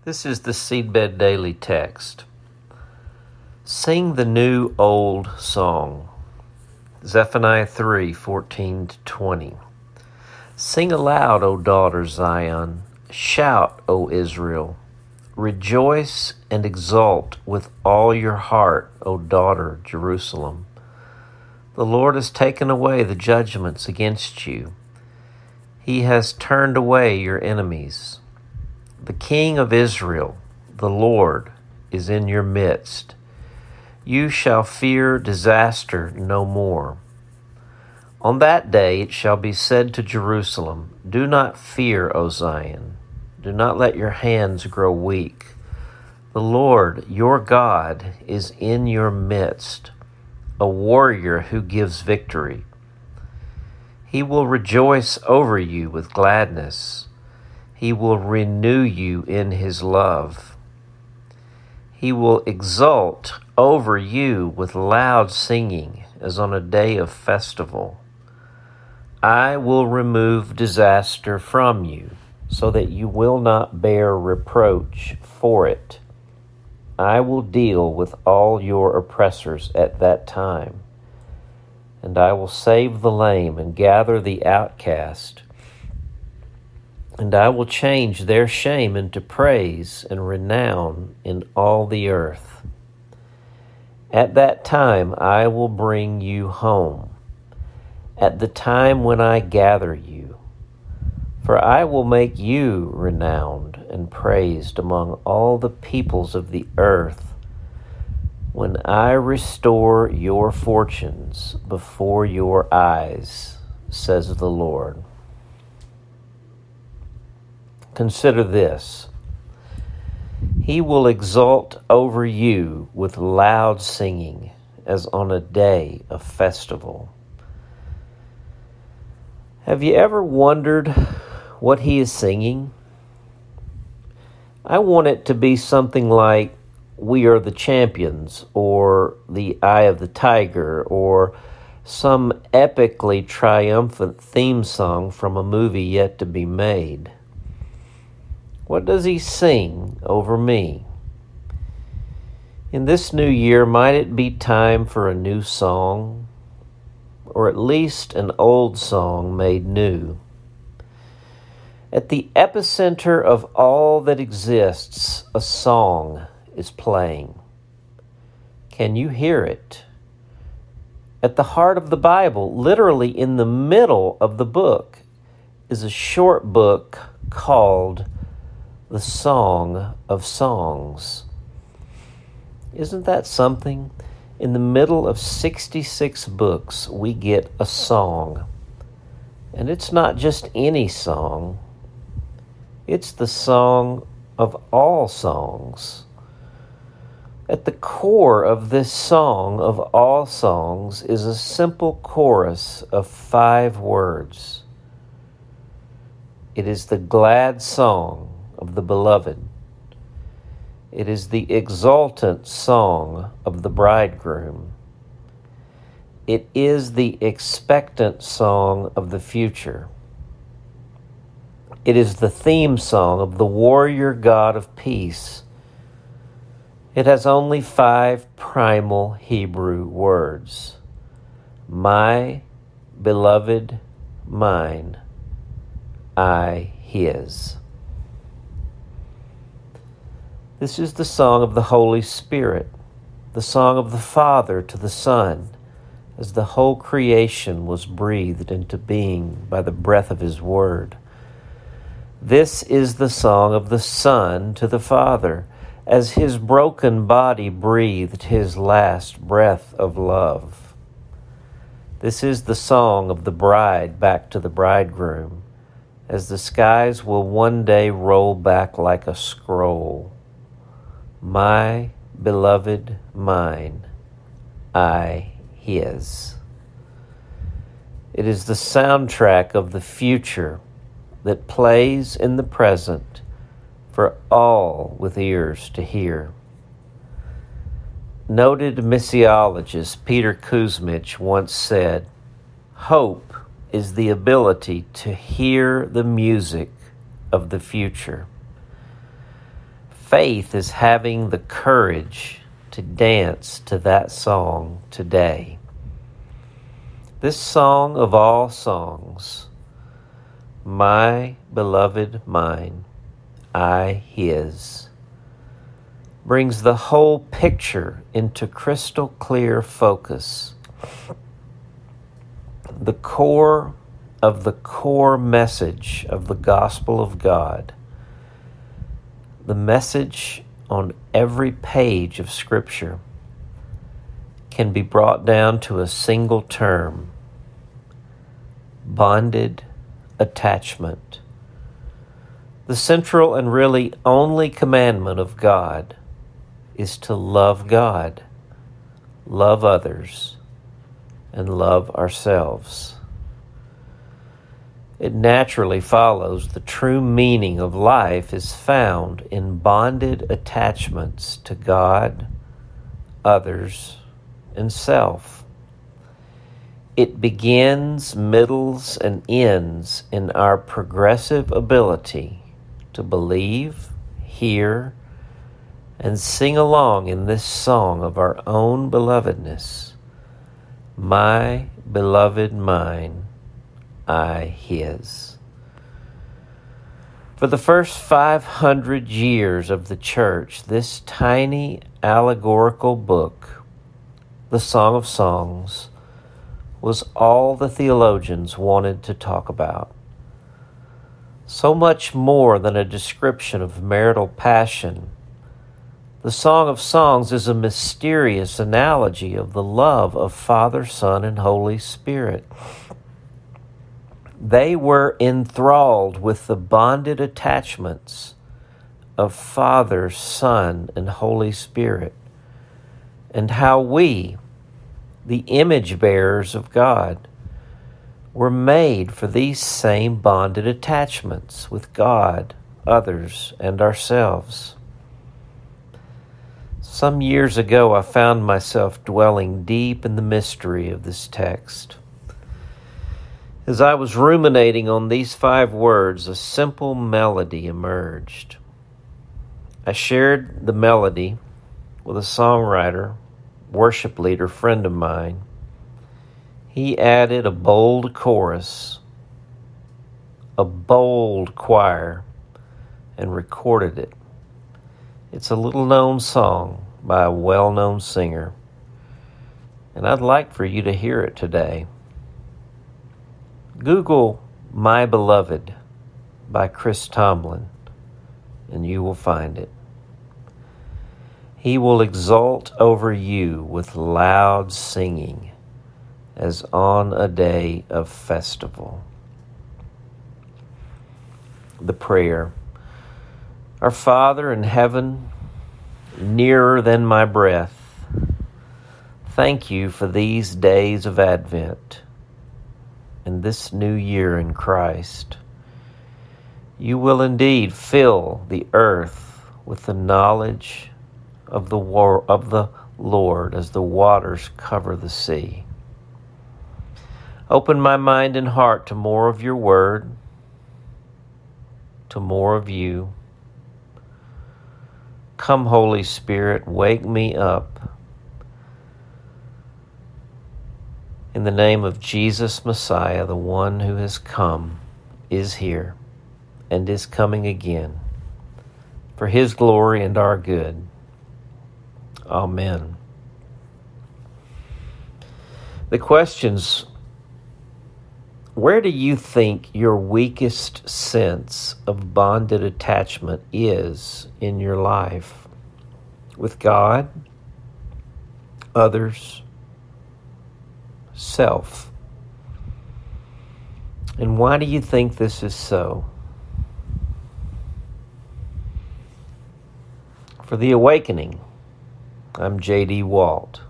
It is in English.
This is the Seedbed Daily Text. Sing the new old song. Zephaniah 3:14-20. Sing aloud, O daughter Zion. Shout, O Israel. Rejoice and exult with all your heart, O daughter Jerusalem. The Lord has taken away the judgments against you. He has turned away your enemies. The King of Israel, the Lord, is in your midst. You shall fear disaster no more. On that day it shall be said to Jerusalem, Do not fear, O Zion. Do not let your hands grow weak. The Lord, your God, is in your midst, a warrior who gives victory. He will rejoice over you with gladness. He will renew you in his love. He will exult over you with loud singing as on a day of festival. I will remove disaster from you so that you will not bear reproach for it. I will deal with all your oppressors at that time, and I will save the lame and gather the outcast. And I will change their shame into praise and renown in all the earth. At that time I will bring you home, at the time when I gather you. For I will make you renowned and praised among all the peoples of the earth, when I restore your fortunes before your eyes, says the Lord. Consider this. He will exult over you with loud singing, as on a day of festival. Have you ever wondered what he is singing? I want it to be something like We Are the Champions, or The Eye of the Tiger, or some epically triumphant theme song from a movie yet to be made. What does he sing over me? In this new year, might it be time for a new song, or at least an old song made new? At the epicenter of all that exists, a song is playing. Can you hear it? At the heart of the Bible, literally in the middle of the book, is a short book called The Song of Songs. Isn't that something? In the middle of 66 books, we get a song. And it's not just any song. It's the song of all songs. At the core of this song of all songs is a simple chorus of 5 words. It is the glad song of the beloved. It is the exultant song of the bridegroom. It is the expectant song of the future. It is the theme song of the warrior God of peace. It has only 5 primal Hebrew words. My beloved, mine, I his. This is the song of the Holy Spirit, the song of the Father to the Son, as the whole creation was breathed into being by the breath of his word. This is the song of the Son to the Father, as his broken body breathed his last breath of love. This is the song of the bride back to the bridegroom, as the skies will one day roll back like a scroll. My beloved, mine, I his. It is the soundtrack of the future that plays in the present for all with ears to hear. Noted missiologist Peter Kuzmich once said, "Hope is the ability to hear the music of the future. Faith is having the courage to dance to that song today. This song of all songs, my beloved mine, I his, brings the whole picture into crystal clear focus. The core of the core message of the gospel of God, the message on every page of Scripture, can be brought down to a single term: bonded attachment. The central and really only commandment of God is to love God, love others, and love ourselves. It naturally follows the true meaning of life is found in bonded attachments to God, others, and self. It begins, middles, and ends in our progressive ability to believe, hear, and sing along in this song of our own belovedness. My beloved mine, I his. For the first 500 years of the church, this tiny allegorical book, the Song of Songs, was all the theologians wanted to talk about. So much more than a description of marital passion, the Song of Songs is a mysterious analogy of the love of Father, Son, and Holy Spirit. They were enthralled with the bonded attachments of Father, Son, and Holy Spirit, and how we, the image bearers of God, were made for these same bonded attachments with God, others, and ourselves. Some years ago, I found myself dwelling deep in the mystery of this text. As I was ruminating on these 5 words, a simple melody emerged. I shared the melody with a songwriter, worship leader friend of mine. He added a bold chorus, a bold choir, and recorded it. It's a little-known song by a well-known singer, and I'd like for you to hear it today. Google My Beloved by Chris Tomlin, and you will find it. He will exult over you with loud singing as on a day of festival. The prayer. Our Father in heaven, nearer than my breath, thank you for these days of Advent and this new year in Christ. You will indeed fill the earth with the knowledge of the Lord as the waters cover the sea. Open my mind and heart to more of your word, to more of you. Come, Holy Spirit, wake me up. In the name of Jesus Messiah, the one who has come, is here, and is coming again, for his glory and our good. Amen. The questions: where do you think your weakest sense of bonded attachment is in your life? With God, others, self. And why do you think this is so? For The Awakening, I'm J.D. Walt.